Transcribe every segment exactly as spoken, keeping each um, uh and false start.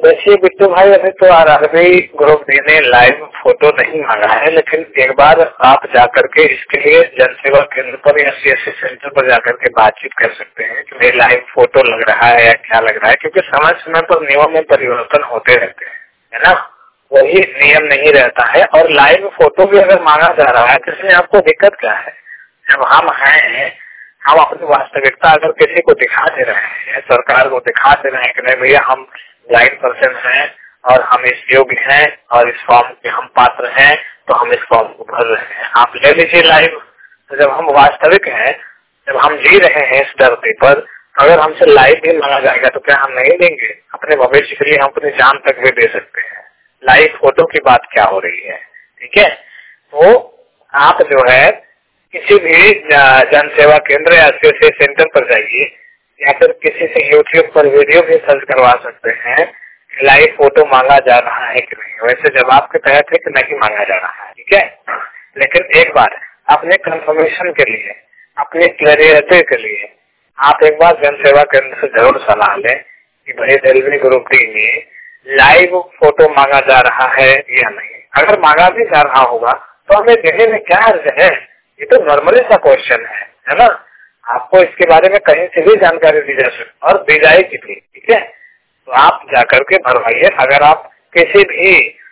देखिए बिट्टू भाई, अभी तो आरआरबी ग्रुप डी ने लाइव फोटो नहीं मांगा है, लेकिन एक बार आप जाकर के इसके लिए जन सेवा केंद्र पर या सीएससी सेंटर पर जाकर के बातचीत कर सकते हैं कि भाई लाइव फोटो लग रहा है या क्या लग रहा है, क्योंकि समय समय पर नियमों में परिवर्तन होते रहते हैं, है ना। वही नियम नहीं रहता है। और लाइव फोटो भी अगर मांगा जा रहा है तो इसमें आपको दिक्कत क्या है? जब हम हैं, हम अपनी वास्तविकता अगर किसी को दिखा दे रहे हैं, सरकार को दिखा दे रहे हैं कि नहीं भैया हम ब्लाइंड पर्सन हैं और हम इस योग्य हैं और इस फॉर्म के हम पात्र हैं, तो हम इस फॉर्म को भर रहे हैं, आप ले लीजिए लाइव। तो जब हम वास्तविक हैं, जब हम जी रहे हैं इस धरती पर, अगर हमसे लाइव भी मांगा जाएगा तो क्या हम नहीं देंगे? अपने भविष्य के लिए हम अपनी जान तक भी दे सकते हैं। लाइव फोटो की बात क्या हो रही है? ठीक है, तो आप जो है किसी भी जन सेवा केंद्र या सीएससी सेंटर पर जाइए या फिर किसी से यूट्यूब पर वीडियो भी सर्च करवा सकते हैं लाइव फोटो मांगा जा रहा है कि नहीं। वैसे जवाब के तहत है कि नहीं मांगा जा रहा है, ठीक है। लेकिन एक बार अपने कंफर्मेशन के लिए, अपने क्लियरिटी के लिए आप एक बार जन सेवा केंद्र से जरूर सलाह लें कि भाई रेलवे ग्रुप डी में लाइव फोटो मांगा जा रहा है या नहीं। अगर मांगा भी जा रहा होगा तो हमें देने में क्या अर्ज है? ये तो नॉर्मली सा क्वेश्चन है, है ना। आपको इसके बारे में कहीं से भी जानकारी दी जा सकती और दी जाएगी भी, ठीक है। तो आप जाकर के भरवाइए। अगर आप किसी भी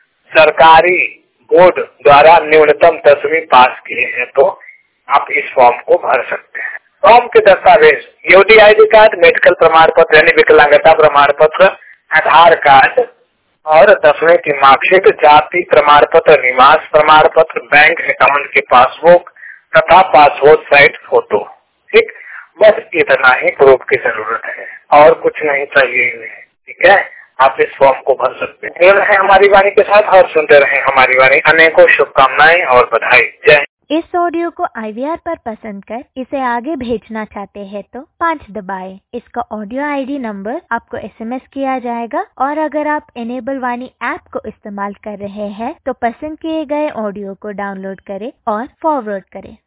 सरकारी बोर्ड द्वारा न्यूनतम दसवीं पास किए हैं तो आप इस फॉर्म को भर सकते हैं। फॉर्म के दस्तावेज U D I D card, medical प्रमाण पत्र यानी विकलांगता प्रमाण पत्र, आधार कार्ड और दसवीं की मार्कशीट, जाति प्रमाण पत्र, निवास प्रमाण पत्र, बैंक अकाउंट की पासबुक तथा पासपोर्ट साइज फोटो। ठीक, बस इतना ही प्रूफ की जरूरत है और कुछ नहीं चाहिए इन्हें, ठीक है। आप इस फॉर्म को भर सकते हैं। रहे हमारी वाणी के साथ और सुनते रहे हमारी वाणी। अनेकों शुभकामनाएं और बधाई। जय। इस ऑडियो को आई वी आर पर पसंद कर इसे आगे भेजना चाहते हैं तो पाँच दबाएं। इसका ऑडियो आईडी नंबर आपको एसएमएस किया जाएगा और अगर आप इनेबल वाणी ऐप को इस्तेमाल कर रहे हैं तो पसंद किए गए ऑडियो को डाउनलोड करें और फॉरवर्ड करें।